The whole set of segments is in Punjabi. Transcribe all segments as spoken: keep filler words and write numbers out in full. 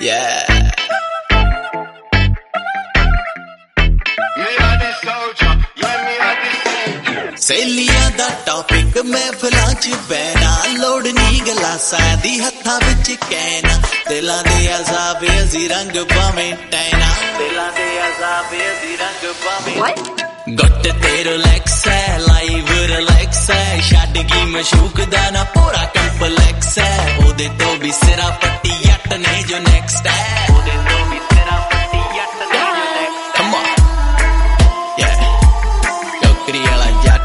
Yeah. ਸੇਲੀਆਂ ਦਾ ਟੌਪਿਕ ਮਹਿਫਲਾਂ ਚ ਬਹਿਣਾ ਲੋੜ ਨੀ ਗਲਾਸਾਂ ਦੀ ਹੱਥਾਂ ਵਿੱਚ ਕਹਿਣਾ ਦਿਲਾਂ ਦੇ ਅਜ਼ਾਬ ਅਸੀਂ ਰੰਗ ਭਾਵੇਂ ਟੈਨਾ ਦਿਲਾਂ ਦੇ ਅਜ਼ਾਬ ਅਸੀਂ ਰੰਗ ਭਾਵੇਂ ਗੁੱਟ ਤੇ ਰਿਲੈਕਸ ਹੈ ਲਾਈਵ ਰਿਲੈਕਸ ਹੈ ਛੱਡ ਗਈ ਮਸ਼ੂਕ ਦਾ ਨਾ ਪੂਰਾ ਕੰਪਲੈਕਸ ਹੈ ਉਹਦੇ ਤੋਂ ਵੀ ਸਿਰਾ ਪੱਟੀ ਜੱਟ ਨੇ ਜੋ ਨੈਕਸਟ ਹੈ ਉਹਦੇ ਤੋਂ ਵੀ ਸਿਰਾ ਪੱਟੀ ਜੱਟ ਨੇ ਜੋ ਨੈਕਸਟ ਕਮ ਔਨ ਯਾ ਟੋਕਰੀ ਵਾਲਾ ਜੱਟ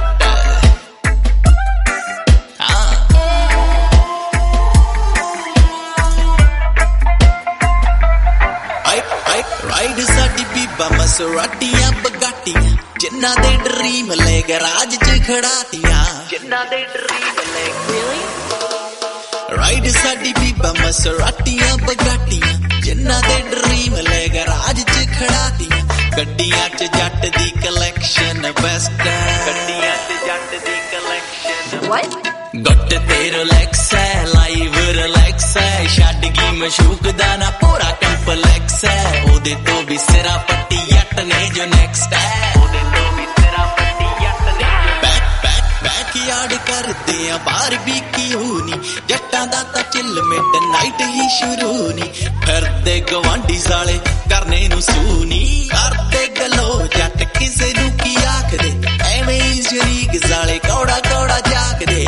ਰਾਈਡ ਸਾਡੀ ਬੀਬਾ ਮਸਰਾਟੀਆਂ ਬਗਾਟੀਆਂ ਜਿੰਨਾ ਦੇ ਡਰੀਮ ਲੈ ਗਰਾਜ ਚ ਖੜਾਤੀਆਂ ਜਿੰਨਾ ਦੇ ਡਰੀਮ ਲੈ ਰਾਈਡ ਸਾਡੀ ਬੀਬਾ ਮਸਰਾਟੀਆਂ ਬਗਾਟੀਆਂ ਜਿੰਨਾ ਦੇ ਡਰੀਮ ਲੈ ਗਰਾਜ ਚ ਖੜਾਤੀਆਂ ਗੱਡੀਆਂ ਚ ਜੱਟ ਦੀ ਕਲੈਕਸ਼ਨ ਬੈਸਟ ਗੱਡੀਆਂ ਚ ਜੱਟ ਦੀ ਕਲੈਕਸ਼ਨ ਗੁੱਟ ਤੇ ਰਿਲੈਕਸ ਹੈ ਲਾਈਵ ਰਿਲੈਕਸ ਹੈ ਛੱਡ ਗਈ ਮਸ਼ੂਕ ਦਾ ਨਾ ਪੂਰਾ ਕੰਪਲੈਕਸ ਹੈ ਉਹਦੇ ਤੋਂ ਵੀ ਸਿਰਾ ਪੱਟੀ ਜੱਟ ਨੇ ਜੋ ਨੈਕਸਟ ਹੈ ਉਹਦੇ ਤੋਂ ਵੀ ਸਿਰਾ ਪੱਟੀ ਜੱਟ ਨੇ ਬੈਕ ਬੈਕ ਬੈਕ ਯਾਰਡ ਕਰਦੇ ਆ ਬਾਹਰ ਵੀ ਕੀ ਹੋਣੀ ਜੱਟਾਂ ਦਾ ਤਾਂ ਚਿੱਲ ਮਿਡ ਨਾਈਟ ਹੀ ਸ਼ੁਰੂ ਨੀ ਫਿਰਦੇ ਗਵਾਂਢੀ ਸਾਲੇ ਕਰਨੇ ਨੂੰ ਸੂਨੀ ਕਰਦੇ ਗਲੋ ਜੱਟ ਕਿਸੇ ਨੂੰ ਕੀ ਆਖਦੇ ਐਵੇਂ ਹੀ ਸ਼ਰੀਕ ਸਾਲੇ ਕੌੜਾ ਕੌੜਾ ਜਾਗਦੇ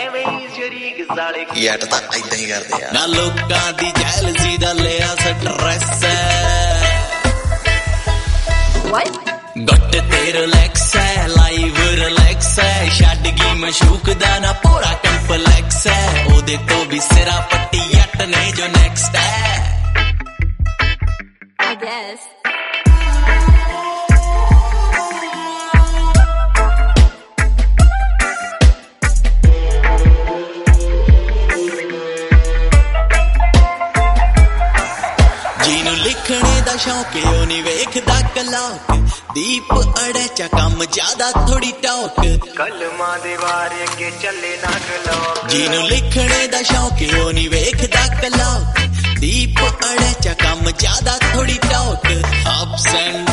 ਯਾਰ ਤਾਂ ਏਦਾਂ ਹੀ ਕਰਦੇ ਆ ਨਾ ਲੋਕਾਂ ਦੀ ਜੈਲਸੀ ਦਾ ਲਿਆ ਸਟ੍ਰੈਸ ਗੁੱਟ ਤੇ ਰਿਲੈਕਸ ਹੈ ਲਾਈਵ ਰਿਲੈਕਸ ਹੈ ਛੱਡ ਗਈ ਮਸ਼ੂਕ ਦਾ ਨਾ ਪੂਰਾ ਕੰਪਲੈਕਸ ਹੈ ਉਹਦੇ ਤੋਂ ਵੀ ਸਿਰਾ ਪੱਟੀ ਜੱਟ ਨੇ ਜੋ ਨੈਕਸਟ ਹੈ I guess ਲਿਖਣੇ ਦਾ ਸ਼ੌਕ ਓ ਨੀ ਵੇਖਦਾ ਕਲਾਕ ਦੀਪ ਅੜੇ ਚ ਕੰਮ ਜ਼ਿਆਦਾ ਥੋੜੀ ਟੌਕ ਕਲਮਾਂ ਦੇ ਵਾਰ ਅੱਗੇ ਚੱਲੇ ਨਾ ਕਲੋਕ ਜਿਹਨੂੰ ਲਿਖਣੇ ਦਾ ਸ਼ੌਕ ਓ ਨੀ ਵੇਖਦਾ ਕਲਾਕ ਦੀਪ ਅੜੇ ਚ ਕੰਮ ਜ਼ਿਆਦਾ ਥੋੜੀ ਟੌਕ ਅਪਸ ਐਂਡ